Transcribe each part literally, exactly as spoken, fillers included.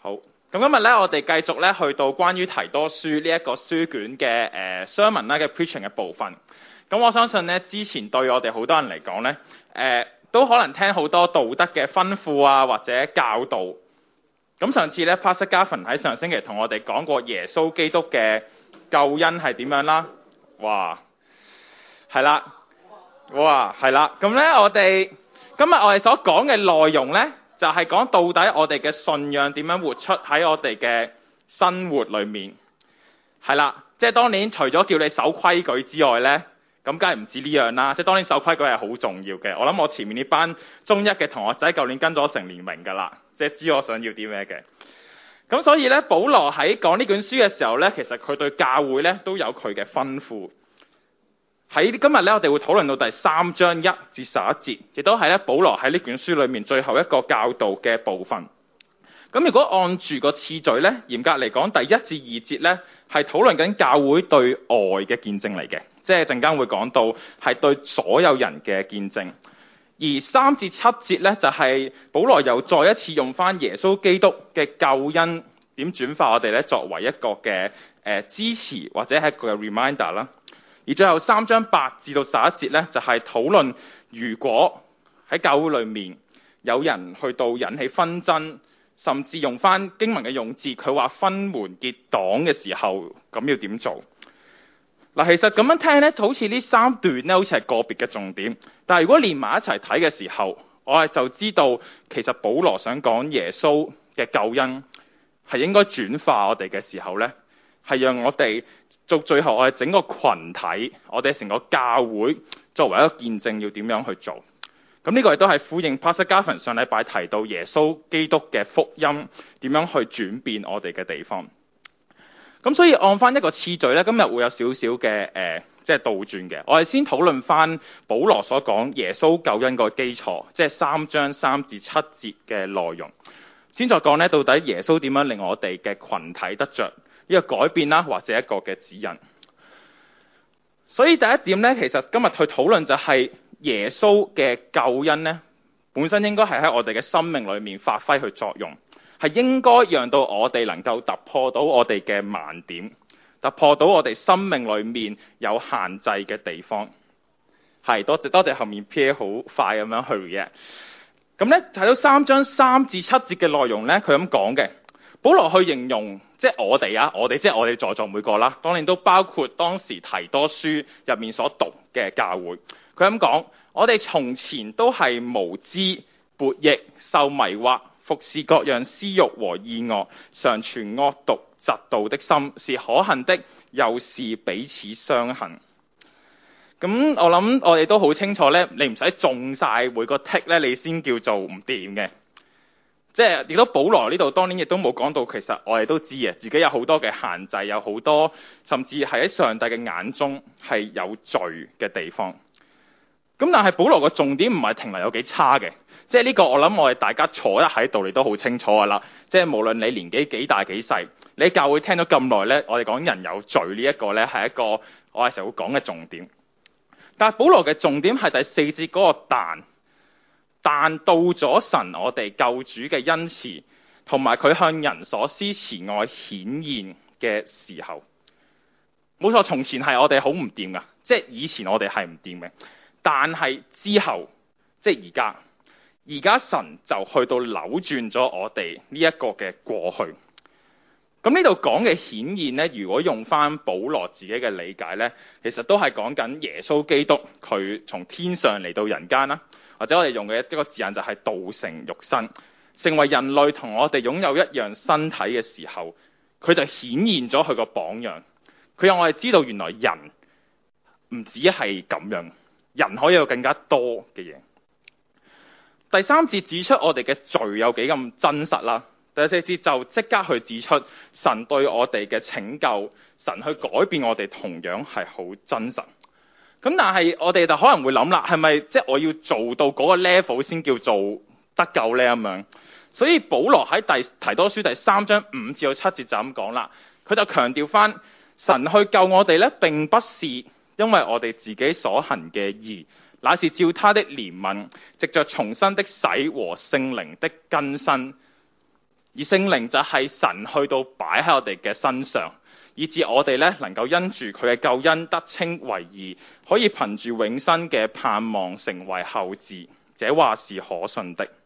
好，咁今日咧，我哋繼續咧去到關於提多書呢一個書卷嘅誒 sermon 啦嘅 preaching 嘅部分。咁我相信咧，之前對我哋好多人嚟講咧，誒、呃、都可能聽好多道德嘅吩咐啊，或者教導。咁上次咧 Pastor Gavin 喺上星期同我哋講過耶穌基督嘅救恩係點樣啦。哇，係啦，哇，係啦。咁咧，我哋今日我哋所講嘅內容咧，就係講到底我哋嘅信仰點樣活出喺我哋嘅生活裏面，係啦，即係當年除咗叫你守規矩之外呢，咁梗係唔止呢樣啦。即係當年守規矩係好重要嘅。我諗我前面呢班中一嘅同學仔舊年跟咗成年明㗎啦，即係知我想要啲咩嘅。咁所以呢，保羅喺講呢卷書嘅時候呢，其實佢對教會呢都有佢嘅吩咐。喺今日咧，我哋會討論到第三章一至十一節，亦都係咧保羅喺呢卷書裏面最後一個教導嘅部分。咁如果按住個次序咧，嚴格嚟講，第一至二節咧係討論緊教會對外嘅見證嚟嘅，即係陣間會講到係對所有人嘅見證。而三至七節咧就係、是、保羅又再一次用翻耶穌基督嘅救恩點轉化我哋咧，作為一個嘅誒、呃、支持或者係一個 reminder 啦。而最後三章八至到十一節咧，就係、是、討論如果喺教會裏面有人去到引起紛爭，甚至用翻經文嘅用字，佢話分門結黨嘅時候，咁要點做？嗱，其實咁樣聽咧，好似呢三段咧，好似係個別嘅重點。但係如果連埋一齊睇嘅時候，我係就知道其實保羅想講耶穌嘅救恩係應該轉化我哋嘅時候咧，係讓我哋做最後我哋整個群體，我哋成個教會作為一個見證，要點樣去做？咁呢個亦都係呼應 Pastor Gavin 上禮拜提到耶穌基督嘅福音點樣去轉變我哋嘅地方。咁所以按翻一個次序咧，今日會有少少嘅誒，即係倒轉嘅。我哋先討論翻保羅所講耶穌救恩個基礎，即係三章三至七節嘅內容。先再講咧，到底耶穌點樣令我哋嘅群體得着呢個改變啦，或者一個嘅指引。所以第一點咧，其實今日去討論就係耶穌嘅救恩咧，本身應該係喺我哋嘅生命裏面發揮去作用，係應該讓到我哋能夠突破到我哋嘅盲點，突破到我哋生命裏面有限制嘅地方。係，多謝多謝後面 P A 好快咁樣去嘅。咁咧睇到三章三至七節嘅內容咧，佢咁講嘅。保羅去形容，即係我哋啊，我哋即係我哋在座每個啦，當然都包括當時提多書入面所讀嘅教會。佢咁講，我哋從前都係無知、悖逆、受迷惑、服侍各樣私慾和意惡，常存惡毒、嫉妒的心，是可恨的，又是彼此相恨。咁我諗我哋都好清楚咧，你唔使中晒每個 tick 咧，你先叫做唔掂嘅。即係亦都保羅呢度當年亦都冇講到，其實我哋都知嘅，自己有好多嘅限制，有好多甚至係喺上帝嘅眼中係有罪嘅地方。咁但係保羅個重點唔係停留有幾差嘅，即係呢個我諗我哋大家坐一喺度，你都好清楚噶啦。即係無論你年紀幾大幾細，你喺教會聽咗咁耐咧，我哋講人有罪呢一個咧係一個我哋成日會講嘅重點。但係保羅嘅重點係第四節嗰個但。但到咗神我哋救主嘅恩慈，同埋佢向人所施慈愛顯現嘅時候，冇錯，從前係我哋好唔掂噶，即係以前我哋係唔掂嘅。但係之後，即係而家，而家神就去到扭轉咗我哋呢一個嘅過去。咁呢度講嘅顯現咧，如果用翻保羅自己嘅理解咧，其實都係講緊耶穌基督佢從天上嚟到人間啦。或者我哋用嘅一個字眼就係道成肉身，成為人類同我哋擁有一樣身體嘅時候，佢就顯現咗佢個榜樣。佢讓我哋知道原來人唔止係咁樣，人可以有更加多嘅嘢。第三節指出我哋嘅罪有幾咁真實啦。第四節就即刻去指出神對我哋嘅拯救，神去改變我哋同樣係好真實。咁但係我哋就可能會諗啦，係咪即係我要做到嗰個 level 先叫做得救呢？咁樣？所以保羅喺第提多書第三章五至到七節就咁講啦，佢就強調翻神去救我哋咧，並不是因為我哋自己所行嘅義，乃是照他的憐憫，藉着重生的洗和聖靈的更新。 而聖靈就係神去到擺喺我哋嘅身上，以致我哋咧能夠因住佢嘅救恩得稱為義，可以憑住永生嘅盼望成為後嗣，這話是可信的。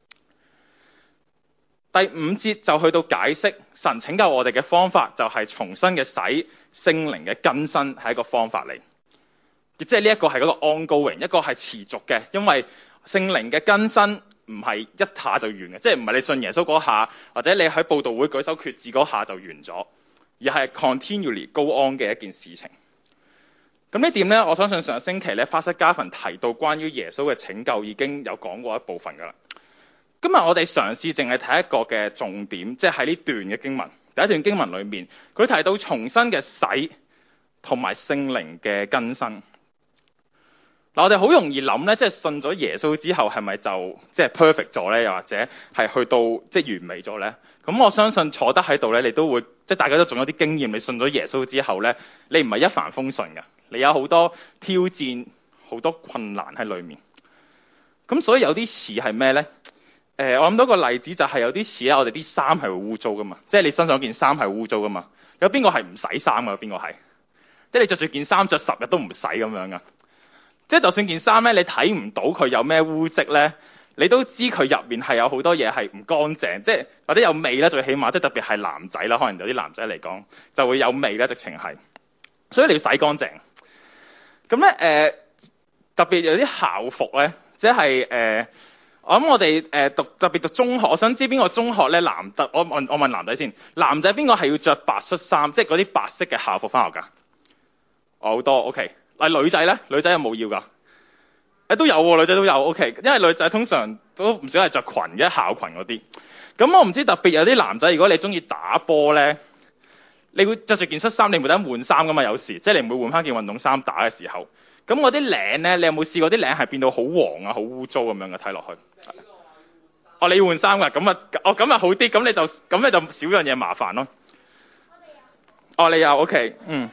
第五節就去到解釋神拯救我哋嘅方法，就係重新嘅洗，聖靈嘅更新係一個方法嚟，亦即係呢一個係嗰個 ongoing， 一個係持續嘅，因為聖靈嘅更新唔係一下就完嘅，即係唔係你信耶穌嗰下，或者你喺佈道會舉手決志嗰下就完咗，而係 continually go on 嘅一件事情。咁呢點呢，我相信上星期咧，法室加芬提到關於耶穌嘅拯救已經有講過一部分噶啦。今日我哋嘗試淨係睇一個嘅重點，即係喺呢段嘅經文，第一段經文裏面，佢提到重新嘅洗同埋聖靈嘅更新。嗱，我哋好容易諗咧，即係信咗耶穌之後係咪就即係 perfect 咗咧？又或者係去到即係完美咗咧？咁我相信坐得喺度咧，你都會即係大家都仲有啲經驗。你信咗耶穌之後咧，你唔係一帆風順嘅，你有好多挑戰、好多困難喺裏面。咁所以有啲似係咩咧？誒、呃，我諗到個例子就係有啲似咧，我哋啲衫係會污糟噶嘛，即係你身上件衫係污糟噶嘛。有邊個係唔洗衫噶？有邊個係？即係你着住件衫着十日都唔洗咁樣噶？即係就算件衫咧，你睇唔到佢有咩污漬咧，你都知佢入面係有好多嘢係唔乾淨，即係或者有味啦，最起碼即係特別係男仔啦，可能有啲男仔嚟講就會有味啦，直情係。所以你要洗乾淨。咁咧誒，特別有啲校服咧，即係誒。呃我諗我哋誒讀特別讀中學，我想知邊個中學咧男得？我問我問男仔先，男仔邊個係要着白恤衫，即係嗰啲白色嘅校服翻學㗎？好多 OK。嗱，女仔咧，女仔有冇要㗎？誒都有喎，女仔都有 OK。因為女仔通常都唔少係着裙嘅，校裙嗰啲。咁我唔知特別有啲男仔，如果你中意打波咧，你會着住件恤衫，你唔會得換衫㗎嘛？有時即係你唔會換翻件運動衫打嘅時候。咁嗰啲領咧，你有冇試過啲領係變到好黃啊、好污糟咁樣嘅睇落去？哦，你要換衫㗎，咁啊，哦咁啊好啲，咁你就咁你就少樣嘢麻煩咯。哦，你有 OK， 嗯。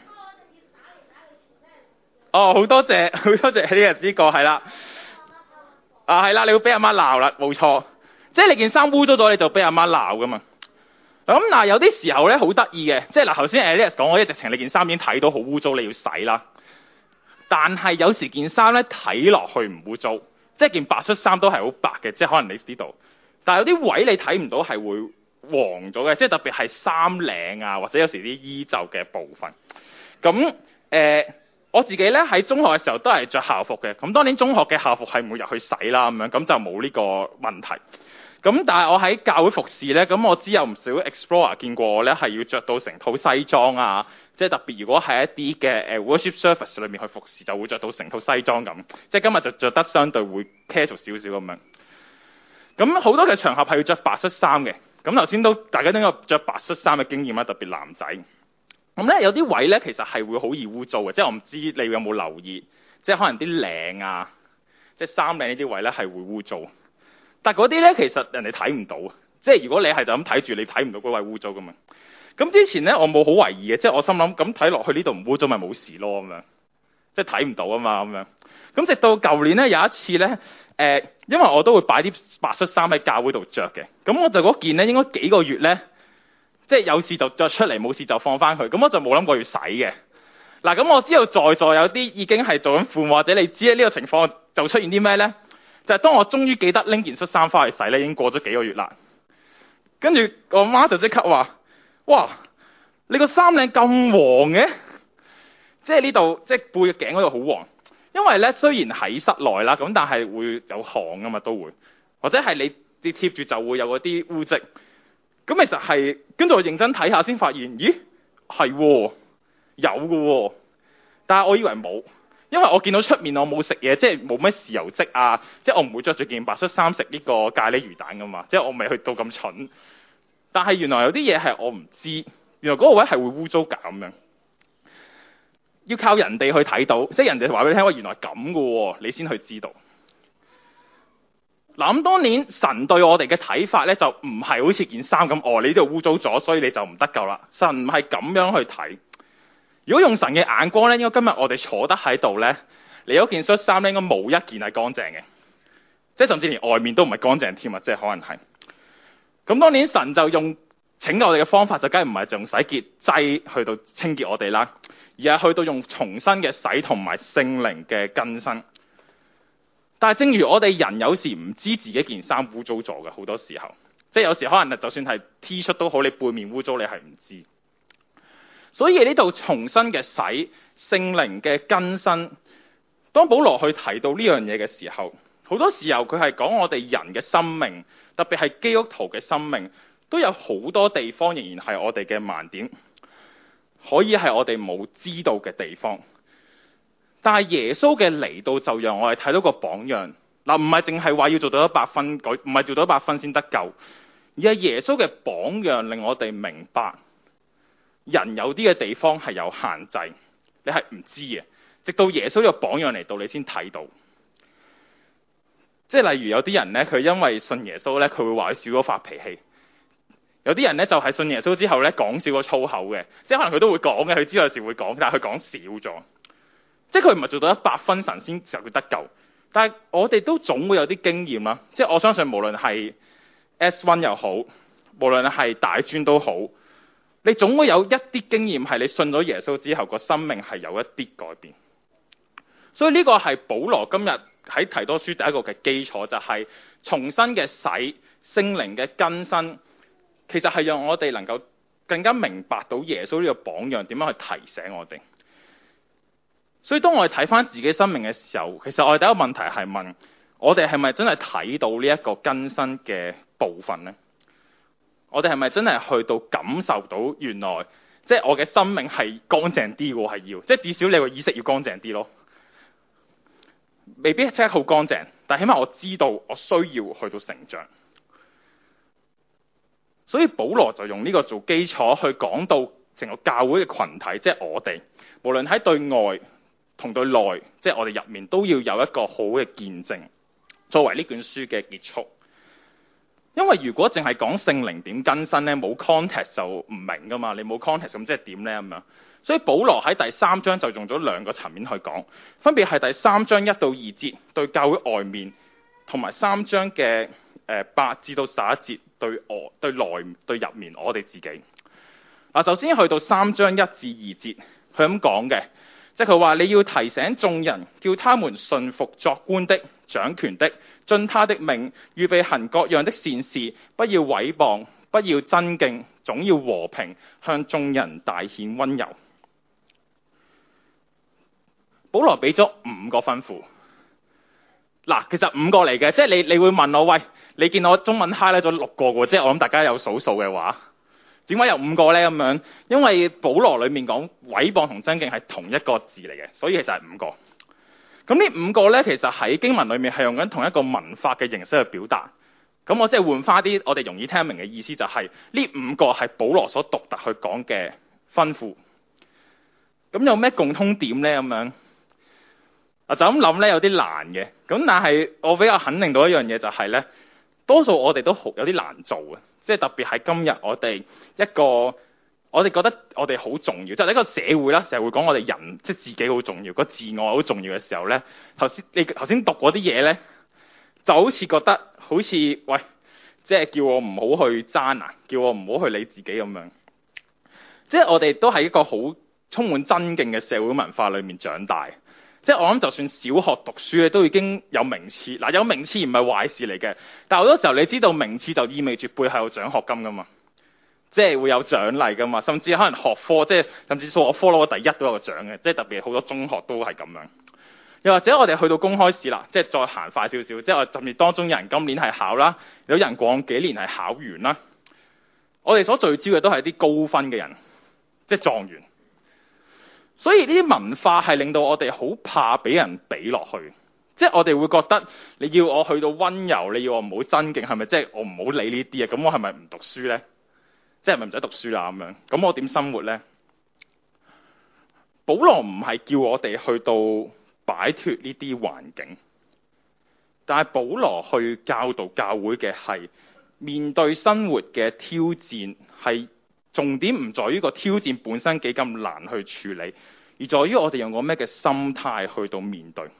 哦，好多謝，好多謝呢個呢個係啦。啊係啦，你會俾阿媽鬧啦，冇錯。即係你件衫污糟咗，你就俾阿媽鬧㗎嘛。咁嗱，有啲時候咧好得意嘅，即係嗱頭先 Alice 講我一直情你件衫已經睇到好污糟，你要洗啦。但係有時件衫咧睇落去唔污糟，即係件白恤衫都係好白嘅，即係可能你知道。但係有啲位你睇唔到係會黃咗嘅，即係特別係衫領啊，或者有時啲衣袖嘅部分。咁誒、呃，我自己咧喺中學嘅時候都係着校服嘅。咁當年中學嘅校服係每日去洗啦，咁樣咁就冇呢個問題。咁但係我喺教會服侍咧，咁我知有唔少 explorer 見過我咧係要着到成套西裝啊，即係特別如果係一啲嘅誒 worship service 裏面去服侍，就會着到成套西裝咁。即係今日就着得相對會 casual 少少咁樣。咁好多嘅場合係要着白恤衫嘅。咁頭先都大家都有着白恤衫嘅經驗啦，特別男仔。咁咧有啲位咧其實係會好易污糟嘅，即係我唔知你有冇留意，即係可能啲領啊，即係衫領呢啲位咧係會污糟。但嗰啲咧，其實人哋睇唔到，即係如果你係就咁睇住，你睇唔到嗰位污糟噶嘛。咁之前咧，我冇好懷疑嘅，即係我心諗咁睇落去呢度唔污糟咪冇事咯咁樣，即係睇唔到啊嘛咁樣。咁直到舊年咧有一次咧，誒、呃，因為我都會擺啲白恤衫喺教會度着嘅，咁我就嗰件咧應該幾個月咧，即係有事就着出嚟，冇事就放翻去，咁我就冇諗過要洗嘅。嗱，咁我知道在座有啲已經係做緊父母，或者你知呢個情況就出現啲咩咧？就係當我終於記得拎件恤衫翻去洗咧，已經過咗幾個月啦。跟住我媽就即刻話：哇，你個衫領咁黃嘅，即係呢度即係背頸嗰度好黃。因為咧雖然喺室內啦，咁但係會有汗啊嘛，都會或者係你你貼住就會有嗰啲污漬。咁其實係跟住我認真睇下先發現，咦係有嘅喎，但係我以為冇。因為我見到出面我冇食嘢，即係冇乜豉油漬啊，即係我唔會着住件白恤衫食呢個咖喱魚蛋噶嘛，即係我未去到咁蠢。但係原來有啲嘢係我唔知，原來嗰個位係會污糟咁樣，要靠人哋去睇到，即係人哋話俾你聽話原來咁嘅喎，你先去知道。嗱咁當年神對我哋嘅睇法咧，就唔係好似件衫咁，哦你呢度污糟咗，所以你就唔得救啦。神唔係咁樣去睇。如果用神嘅眼光咧，應該今日我哋坐得喺度咧，你嗰件恤衫咧應該冇一件係乾淨嘅，即係甚至連外面都唔係乾淨添啊！即係可能係。 咁當年神就用拯救我哋嘅方法，就梗係唔係用洗潔劑去到清潔我哋啦，而係去到用重新嘅洗同埋聖靈嘅更新。但係正如我哋人有時唔知自己件衫污糟咗嘅，好多時候，即係有時可能就算係 T 恤都好，你背面污糟你係唔知。所以呢度重新嘅洗、聖靈嘅更新，當保羅去提到呢樣嘢嘅時候，好多時候佢係講我哋人嘅生命，特別係基督徒嘅生命，都有好多地方仍然係我哋嘅盲點，可以係我哋冇知道嘅地方。但係耶穌嘅嚟到就讓我哋睇到個榜樣，嗱，唔係淨係話要做到一百分，唔係做到一百分先得救，而係耶穌嘅榜樣令我哋明白，人有啲嘅地方係有限制，你係唔知嘅，直到耶穌呢個榜樣嚟到，你先睇到。即係例如有啲人咧，佢因為信耶穌咧，佢會話佢少咗發脾氣。有啲人咧就係信耶穌之後咧，講少咗粗口嘅，即係可能佢都會講嘅，佢知道有時會講，但係佢講少咗。即係佢唔係做到一百分神先就會得救。但係我哋都總會有啲經驗啦，即係我相信無論係 S 一 又好，無論係大專都好，你總會有一啲經驗係你信咗耶穌之後個生命係有一啲改變。所以呢個係保羅今日喺提多書第一個嘅基礎，就係重新嘅洗、聖靈嘅更新，其實係讓我哋能夠更加明白到耶穌呢個榜樣點樣去提醒我哋。所以當我哋睇翻自己生命嘅時候，其實我哋第一個問題係問我哋係咪真係睇到呢一個更新嘅部分呢？我哋係咪真係去到感受到原來即係我嘅生命係乾淨啲嘅？係要即係至少你個意識要乾淨啲咯。未必即係好乾淨，但起碼我知道我需要去到成長。所以保羅就用呢個做基礎去講到成個教會嘅群體，即係我哋無論喺對外同對內，即係我哋入面都要有一個好嘅見證，作為呢卷書嘅結束。因為如果淨係講聖靈點更新咧，冇 context 就唔明噶嘛。你冇 context 咁即係點咧咁樣？所以保羅喺第三章就用咗兩個層面去講，分別係第三章一到二節對教會外面，同埋三章嘅誒八至到十一節對我對內對入面我哋自己。嗱，首先去到三章一至二節，佢咁講嘅，即係佢話你要提醒眾人，叫他們順服作官的、掌權的，遵他的命，預備行各樣的善事，不要毀謗，不要爭競，總要和平，向眾人大顯溫柔。保羅俾咗五個吩咐，嗱，其實五個嚟嘅，即係你你會問我，喂，你見我中文 highlight 咗六個嘅，即係我諗大家有數數嘅話，點解有五個咧咁樣？因為保羅裏面講毀謗同爭競係同一個字嚟嘅，所以其實係五個。咁呢五個咧，其實喺經文裏面係用緊同一個文法嘅形式去表達。咁我即係換翻啲我哋容易聽明嘅意思，就係呢五個係保羅所獨特去講嘅吩咐。咁有咩共通點咧？咁樣？就咁諗咧，有啲難嘅。咁但係我比較肯定到一樣嘢就係咧，多數我哋都好有啲難做嘅。即係特別係今日我哋一個，我哋覺得我哋好重要，即係呢個社會啦，成日會講我哋人即係自己好重要，個自我好重要嘅時候咧，頭先你頭先讀嗰啲嘢咧，就好似覺得好似喂，即係叫我唔好去爭啊，叫我唔好去理自己咁樣。即係我哋都係一個好充滿爭競嘅社會文化裏面長大。即係我諗，就算小學讀書咧，都已經有名次。嗱，有名次唔係壞事嚟嘅，但係好多時候你知道名次就意味住背後有獎學金噶嘛，即係會有獎勵噶嘛，甚至可能學科，即係甚至數學科攞個第一都有個獎嘅，即係特別好多中學都係咁樣。又或者我哋去到公開試啦，即係再行快少少，即係我甚至當中有人今年係考啦，有人過幾年係考完啦。我哋所聚焦嘅都係啲高分嘅人，即係狀元。所以呢啲文化係令到我哋好怕俾人比落去，即係我哋會覺得你要我去到溫柔，你要我唔好爭競，係咪即係我唔好理呢啲啊？咁我係咪唔讀書咧？即係咪唔使讀書啦咁樣？咁我點生活咧？保羅唔係叫我哋去到擺脫呢啲環境，但係保羅去教導教會嘅係面對生活嘅挑戰，係重點唔在於個挑戰本身幾咁難去處理，而在於我哋用個咩嘅心態去到面對。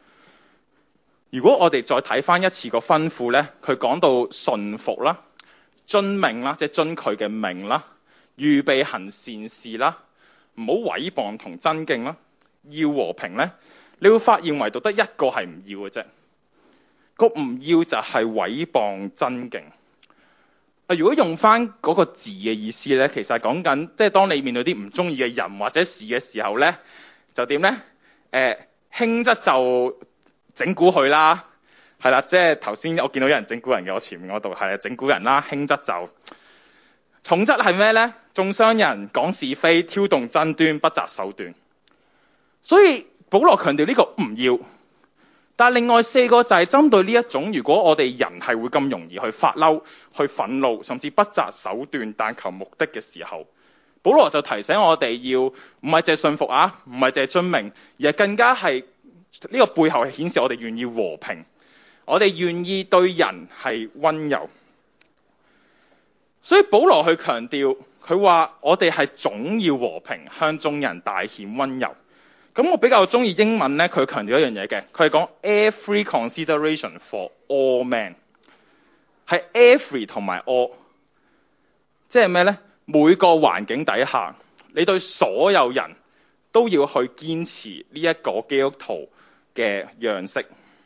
如果我哋再睇翻一次個吩咐咧，佢講到順服啦， 遵命啦，即係遵佢嘅命啦，預備行善事啦，唔好毀謗同爭競啦，要和平咧，你會發現唯獨得一個係唔要嘅啫。個唔要就係毀謗爭競。啊，如果用翻嗰個字嘅意思咧，其實係講緊，即係當你面對啲唔中意嘅人或者事嘅時候咧，就點咧？誒、呃，輕則就整蠱佢啦，係啦，即係頭先我見到有人整蠱人嘅，我前面嗰度係整蠱人啦。輕則就，重則係咩咧？中傷人、講是非、挑動爭端、不擇手段。所以保羅強調呢個唔要。但係另外四個就係針對呢一種，如果我哋人係會咁容易去發嬲、去憤怒，甚至不擇手段，但求目的嘅時候，保羅就提醒我哋要唔係淨係信服啊，唔係淨係遵命，而係更加係呢個背後係顯示我哋願意和平，我哋願意對人係溫柔。所以保羅去強調，佢話我哋係總要和平，向眾人大顯溫柔。咁我比較中意英文咧，佢強調一樣嘢嘅，佢係講 every consideration for all men， 係 every 同埋 all， 即係咩咧？每個環境底下，你對所有人都要去堅持呢一個基督徒嘅樣式。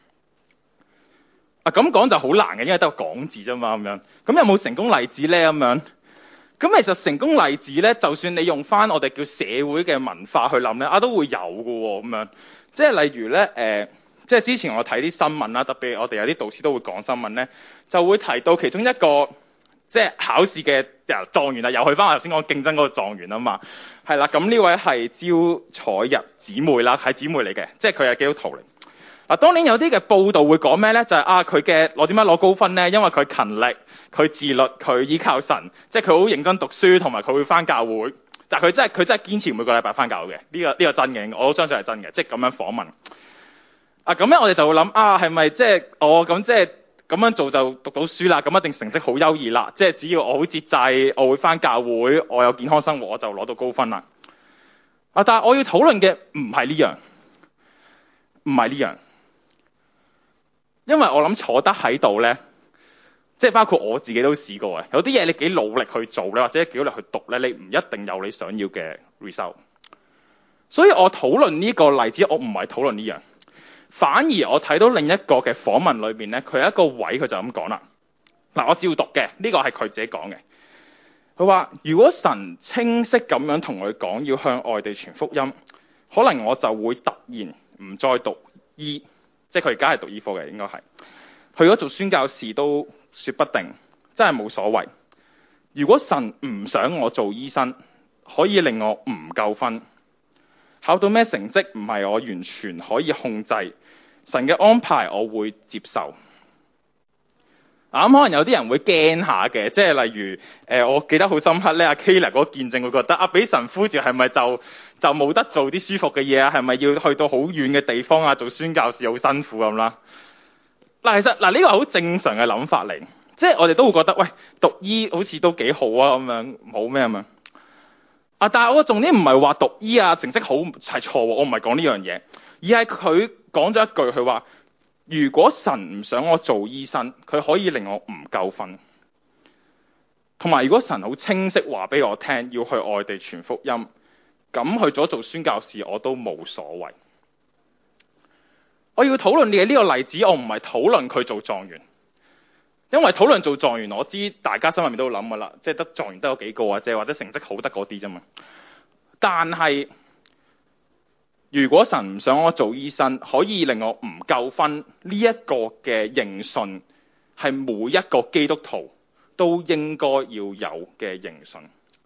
啊，咁講就好難嘅，因為得個講字啫嘛，咁樣。咁有冇成功例子咧？咁樣。咁其實成功例子咧，就算你用翻我哋叫社會嘅文化去諗咧，啊都會有嘅喎，咁樣。即係例如咧，誒、呃，即係之前我睇啲新聞啦，特別我哋有啲導師都會講新聞咧，就會提到其中一個即係考試嘅狀元啊，又去翻我頭先講競爭嗰個狀元啊嘛，係啦。咁呢位係焦采溢姊妹啦，係姊妹嚟嘅，即係佢係基督徒嚟。嗱，當年有啲嘅報道會講咩咧？就係、是、啊，佢嘅攞點解攞高分咧？因為佢勤力、佢自律、佢依靠神，即係佢好認真讀書，同埋佢會翻教會。但係佢真係佢真係堅持每個禮拜翻教會嘅。呢、這個呢、這個真嘅，我都相信係真嘅。即係咁樣訪問。啊，咁咧我哋就會諗啊，係咪即係我咁即係咁樣做就讀到書啦？咁一定成績好優異啦？即係只要我好節制，我會翻教會，我有健康生活，我就攞到高分啦。啊，但係我要討論嘅唔係呢樣，唔係呢樣。因為我諗坐得喺度咧，即係包括我自己都試過嘅。有啲嘢你幾努力去做咧，或者幾努力去讀咧，你唔一定有你想要嘅 result。所以我討論呢個例子，我唔係討論呢樣，反而我睇到另一個嘅訪問裏邊咧，佢有一個位佢就咁講啦。嗱，我照讀嘅，呢個係佢自己講嘅。佢話：如果神清晰咁樣同佢講要向外地傳福音，可能我就會突然唔再讀醫。即係佢而家係讀醫科嘅，應該係去咗做宣教士都說不定，真係冇所謂。如果神唔想我做醫生，可以令我唔夠分，考到咩成績唔係我完全可以控制，神嘅安排我會接受。啊，咁可能有啲人會驚下嘅，即係例如誒、呃，我記得好深刻咧，阿 Kayla 嗰個見證會覺得啊，俾神呼召係咪就就冇得做啲舒服嘅嘢啊？係咪要去到好遠嘅地方啊？做宣教士好辛苦咁啦。嗱，其實嗱呢個係好正常嘅諗法嚟，即係我哋都會覺得喂，讀醫好似都幾好啊，咁樣冇咩啊嘛。啊，但係我嘅重點唔係話讀醫啊成績好係錯，我唔係講呢樣嘢，而係佢講咗一句，佢話：如果神唔想我做醫生，佢可以令我唔夠分。同埋，如果神好清晰話俾我聽，要去外地傳福音，咁去咗做宣教士我都冇所謂。我要討論嘅呢個例子，我唔係討論佢做狀元，因為討論做狀元，我知大家心入面都諗噶啦，即係得狀元得有幾個啊，即係或者成績好得嗰啲啫嘛。但係如果神唔想我做醫生，可以令我唔夠分，呢一個嘅認信係每一個基督徒都應該要有嘅認信。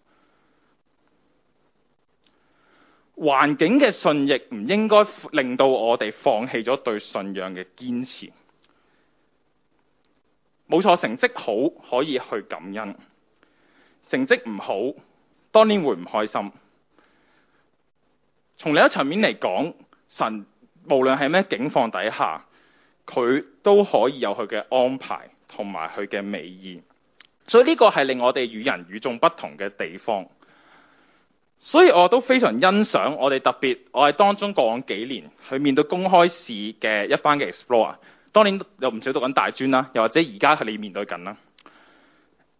環境嘅順逆唔應該令到我哋放棄咗對信仰嘅堅持。冇錯，成績好可以去感恩，成績唔好當然會唔開心。從另一層面嚟講，神無論係咩境況底下，佢都可以有佢嘅安排同埋佢嘅美意。所以呢個係令我哋與人與眾不同嘅地方。所以我都非常欣賞我哋特別，我係當中過往幾年去面對公開試嘅一班嘅 Explorer， 當年有唔少讀緊大專啦，又或者而家係你面對緊啦。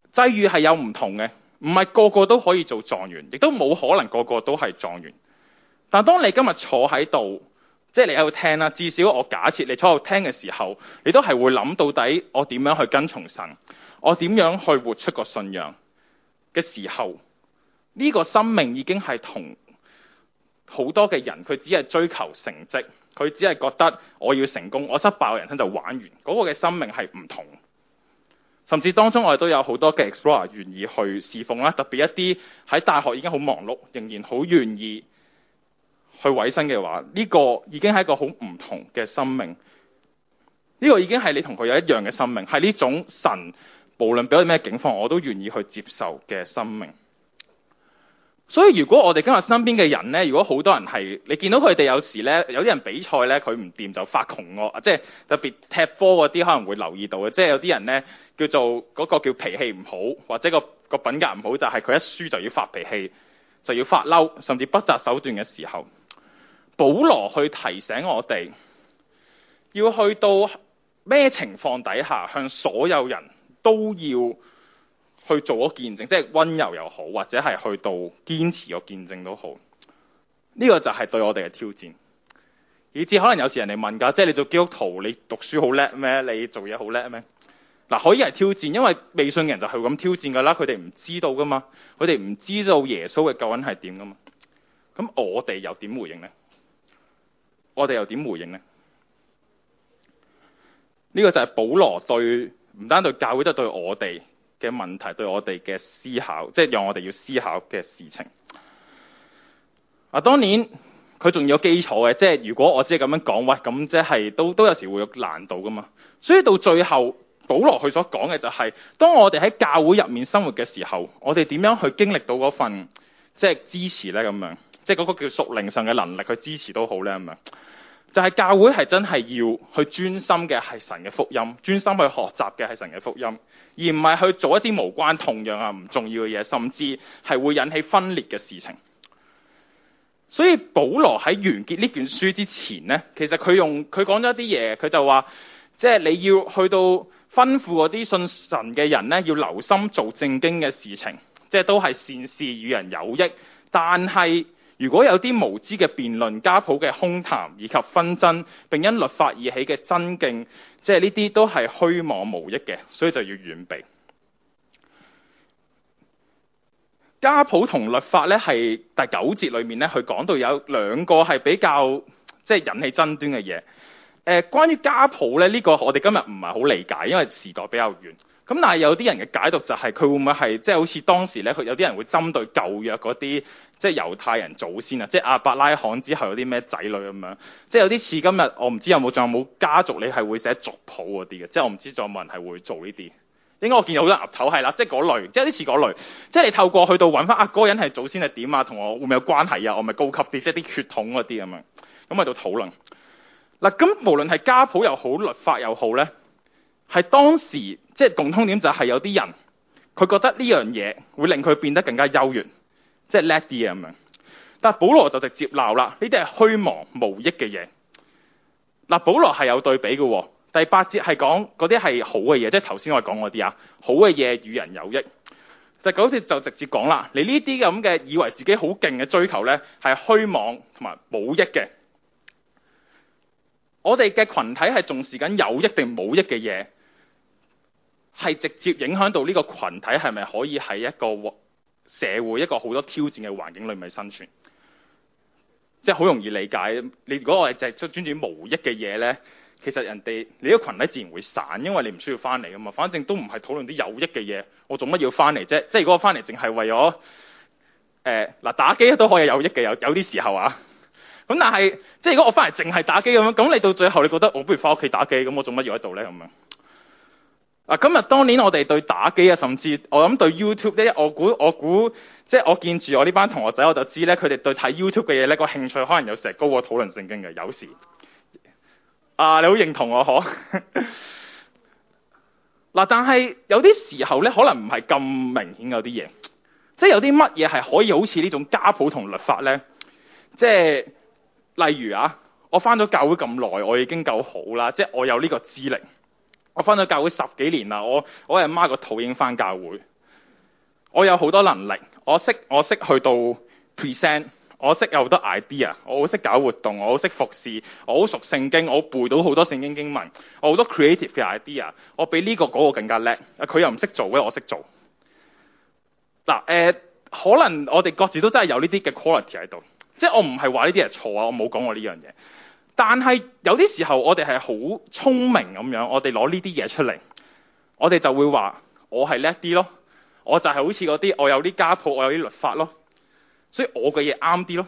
際遇係有唔同嘅，唔係個個都可以做狀元，亦都冇可能個個都係狀元。但當你今日坐喺度，即係你喺度聽啦，至少我假設你坐喺度聽嘅時候，你都係會諗到底我點樣去跟從神，我點樣去活出個信仰嘅時候，呢個生命已經係同好多嘅人，佢只係追求成績，佢只係覺得我要成功，我失敗嘅人生就玩完，嗰個嘅生命係唔同。甚至當中我哋都有好多嘅 explorer 願意去侍奉啦，特別一啲喺大學已經好忙碌，仍然好願意去委身嘅話，呢個已經係一個好唔同嘅生命。呢個已經係你同佢有一樣嘅生命，係呢種神無論俾我咩境況，我都願意去接受嘅生命。所以如果我哋今日身邊嘅人呢，如果好多人係你見到佢哋有時呢，有啲人比賽呢，佢唔掂就發窮惡，即係特別踢波嗰啲可能會留意到嘅，即係有啲人呢，叫做嗰個叫脾氣唔好，或者個個品格唔好，就係佢一輸就要發脾氣，就要發嬲，甚至不擇手段嘅時候，保羅去提醒我哋，要去到咩情況底下向所有人都要去做個見證，即係溫柔又好，或者係去到堅持個見證都好，呢個就係對我哋嘅挑戰。以至可能有時人哋問㗎，即係你做基督徒，你讀書好叻咩？你做嘢好叻咩？嗱，可以係挑戰，因為未信嘅人就係咁挑戰㗎啦。佢哋唔知道㗎嘛，佢哋唔知道耶穌嘅救恩係點㗎嘛。咁我哋又點回應呢？我哋又點回應呢？呢個就係保羅對唔單對教會，都對我哋嘅問題，對我哋嘅思考，即係讓我哋要思考嘅事情。啊，當然佢仲有基礎嘅，即係如果我只係咁樣講，喂，咁即係都都有時會有難度噶嘛。所以到最後，保羅佢所講嘅就係，當我哋喺教會入面生活嘅時候，我哋點樣去經歷到嗰份即係支持咧？咁樣，即係嗰個叫屬靈上嘅能力去支持都好咧。咁樣，就係教會係真係要去專心嘅係神嘅福音，專心去學習嘅係神嘅福音，而唔係去做一啲無關痛癢啊唔重要嘅嘢，甚至係會引起分裂嘅事情。所以保羅喺完結呢卷書之前呢，其實佢用佢講咗一啲嘢，佢就話，即係你要去到吩咐嗰啲信神嘅人呢，要留心做正經嘅事情，即係都係善事與人有益。但係如果有啲無知嘅辯論、家譜嘅空談以及紛爭，並因律法而起嘅爭競，即係呢啲都係虛妄無益嘅，所以就要遠避。家譜同律法咧，係第九節裏面咧，佢講到有兩個係比較即係引起爭端嘅嘢。誒、呃，關於家譜咧，呢、這個我哋今日唔係好理解，因為時代比較遠。咁但係有啲人嘅解讀就係佢會唔會係即係好似當時咧，佢有啲人會針對舊約嗰啲即係猶太人祖先啊，即係亞伯拉罕之後有啲咩仔女咁樣，即係有啲似今日我唔知有冇仲有冇家族你係會寫族譜嗰啲嘅，即係我唔知仲有冇人係會做呢啲。應該我見到好多岌頭係啦，即係嗰類，即係有啲似嗰類，即係你透過去到揾翻啊嗰個人係祖先係點啊，同我會唔會有關係啊？我咪高級啲，即係啲血統嗰啲咁樣，咁喺度討論。嗱，咁無論係家譜又好，律法又好咧，係當時即係共通點就係有啲人佢覺得呢樣嘢會令佢變得更加優越，即係叻啲咁樣。但係保羅就直接鬧啦，呢啲係虛妄無益嘅嘢。嗱，保羅係有對比嘅喎。第八節係講嗰啲係好嘅嘢，即係頭先我講嗰啲啊，好嘅嘢與人有益。第九節就直接講啦，你呢啲咁嘅以為自己好勁嘅追求咧，係虛妄同埋冇益嘅。我哋嘅群體係重視緊有益定冇益嘅嘢，係直接影響到呢個群體係咪可以喺一個社會一個好多挑戰嘅環境裏面生存。即係好容易理解。你如果我哋淨係專注無益嘅嘢咧，其實人哋你個群體自然會散，因為你唔需要翻嚟噶嘛。反正都唔係討論啲有益嘅嘢，我做乜要翻嚟啫？即係如果我翻嚟淨係為咗誒嗱打機都可以有益嘅，有有啲時候啊。咁但係即係如果我翻嚟淨係打機咁樣，咁你到最後你覺得我不如翻屋企打機，咁我做乜要喺度咧咁樣？嗱，今日當年我哋對打機啊，甚至我諗對 YouTube 咧，我估我估即係我見住我呢班同學仔，我就知咧，佢哋對睇 YouTube 嘅嘢咧個興趣可能有時高過討論聖經嘅，有時。啊，你好認同我嗬？嗱，但係有啲時候咧，可能唔係咁明顯有啲嘢，即係有啲乜嘢係可以好似呢種家譜同律法咧？即係例如啊，我翻咗教會咁耐，我已經夠好啦，即係我有呢個資歷。我翻咗教會十幾年啦，我我阿媽個肚已經翻教會， 我有好多能力，我識我識去到 present， 我識有好多 idea， 我好識搞活動，我好識服侍，我好熟聖經，我背到好多聖經經文，我好多 creative 嘅 idea， 我比呢個嗰個更加叻。佢又唔識做嘅，我識做。嗱，誒、呃，可能我哋各自都真係有呢啲嘅 quality 喺度，即係我唔係話呢啲係錯啊，我冇講過呢樣嘢。但係有啲時候我哋係好聰明咁樣，我哋攞呢啲嘢出嚟，我哋就會話我係叻啲咯，我就係好似嗰啲我有啲家譜，我有啲律法咯，所以我嘅嘢啱啲咯。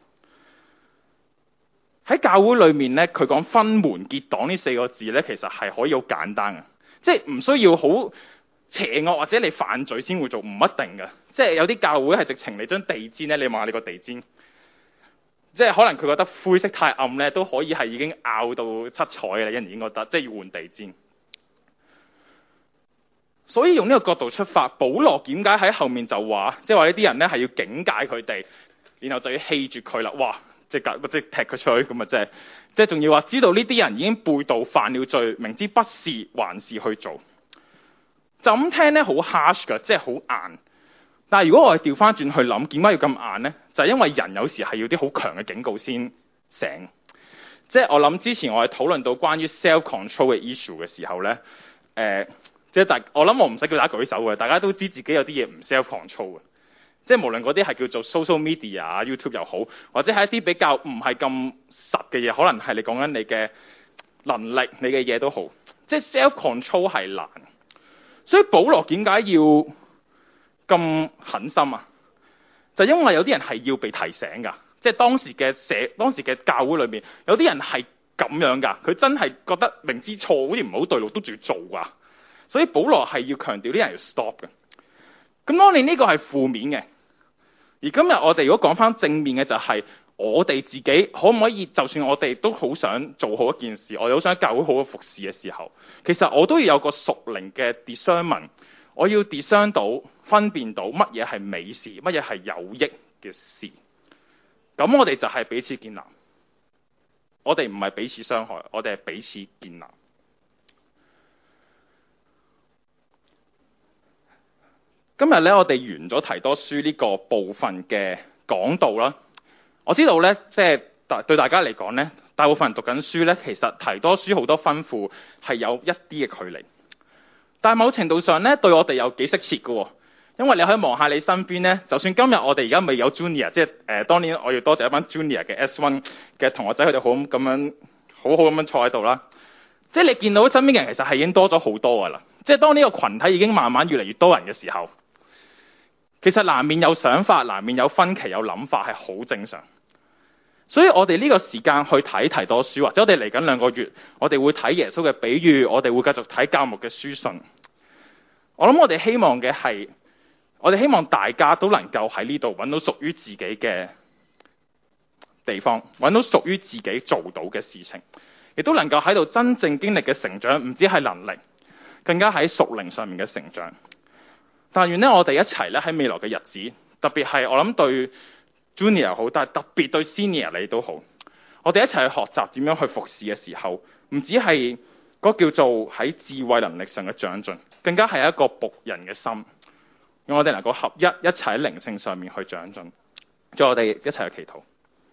喺教會裏面咧，佢講分門結黨呢四個字咧，其實係可以好簡單嘅，即係唔需要好邪惡或者你犯罪先會做，唔一定嘅。即係有啲教會係直情你將地氈咧，你望下你個地氈。即係可能佢覺得灰色太暗咧，都可以係已經拗到七彩嘅啦，因而已經覺得即係要換地氈。所以用呢個角度出發，保羅點解喺後面就話，即係話呢啲人咧係要警戒佢哋，然後就要棄絕佢啦。哇！即係即係踢佢出去咁啊！即係即係仲要話知道呢啲人已經背道犯了罪，明知不是還是去做。就咁聽咧好 harsh 㗎，即係好硬。但係如果我係調翻轉去諗，點解要咁硬呢？就係因為人有時係要啲好強嘅警告先醒。即係我諗之前我係討論到關於 self control 嘅 issue 嘅時候呢，誒、呃，即係大我諗我唔使叫大家舉手嘅，大家都知自己有啲嘢唔 self control 嘅。即係無論嗰啲係叫做 social media 啊、YouTube 又好，或者係一啲比較唔係咁實嘅嘢，可能係你講緊你嘅能力、你嘅嘢都好。即係 self control 係難，所以保羅點解要咁狠心啊？就因為有啲人係要被提醒㗎，即係當時嘅社、當時嘅教會裏面，有啲人係咁樣㗎，佢真係覺得明知錯好似唔好對路都仲要做㗎，所以保羅係要強調啲人要 stop 嘅。咁當然呢個係負面嘅，而今日我哋如果講翻正面嘅就係我哋自己可唔可以，就算我哋都好想做好一件事，我哋好想教會好好服侍嘅時候，其實我都要有個屬靈嘅 discernment。我要 discern 到分辨到乜嘢係美事，乜嘢係有益嘅事。咁我哋就係彼此建立。我哋唔係彼此傷害，我哋係彼此建立。今日咧，我哋完咗提多書呢個部分嘅講道啦。我知道咧，即係對大家嚟講咧，大部分人讀緊書咧，其實提多書好多吩咐係有一啲嘅距離。但係某程度上咧，對我哋有幾適切嘅喎，因為你可以望下你身邊咧，就算今日我哋而家未有 junior， 即係誒、呃、當年我要多謝一班 junior 嘅 S 一 嘅同學仔，佢哋好咁樣好好咁樣坐喺度啦。即係你見到身邊嘅人其實係已經多咗好多㗎啦。即係當呢個群體已經慢慢越嚟越多人嘅時候，其實難免有想法，難免有分歧，有諗法係好正常。所以我哋呢個時間去睇提多書，或者我哋嚟緊兩個月，我哋會睇耶穌嘅比喻，我哋會繼續睇教牧嘅書信。我諗我哋希望嘅係，我哋希望大家都能夠喺呢度揾到屬於自己嘅地方，揾到屬於自己做到嘅事情，亦都能夠喺度真正經歷嘅成長，唔止係能力，更加喺屬靈上面嘅成長。但願呢，我哋一齊咧喺未來嘅日子，特別係我諗對 Junior 好，但係特別對 Senior 你都好。我哋一齊去學習點樣去服侍嘅時候，唔止係嗰叫做喺智慧能力上嘅長進，更加係一個僕人嘅心，讓我哋能夠合一，一齊喺靈性上面去長進。再我哋一齊去祈禱。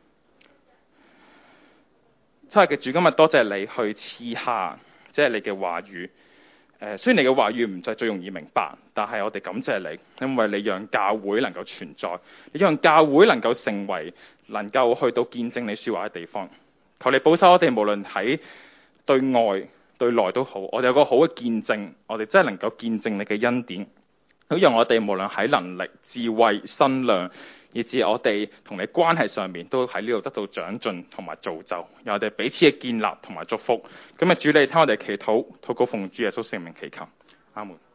真係嘅主，今日多謝你去賜下，即係你嘅話語。誒，雖然你嘅話語唔係最容易明白，但係我哋感謝你，因為你讓教會能夠存在，你讓教會能夠成為能夠去到見證你說話嘅地方。求你保守我哋，無論喺對外對內都好，我哋有個好嘅見證，我哋真係能夠見證你嘅恩典，好讓我哋無論喺能力、智慧、身量，以至我哋同你關係上面都喺呢度得到長進同埋造就，讓我哋彼此嘅建立同埋祝福。咁啊，主你聽我哋祈禱，禱告奉主耶穌聖名祈求，阿門。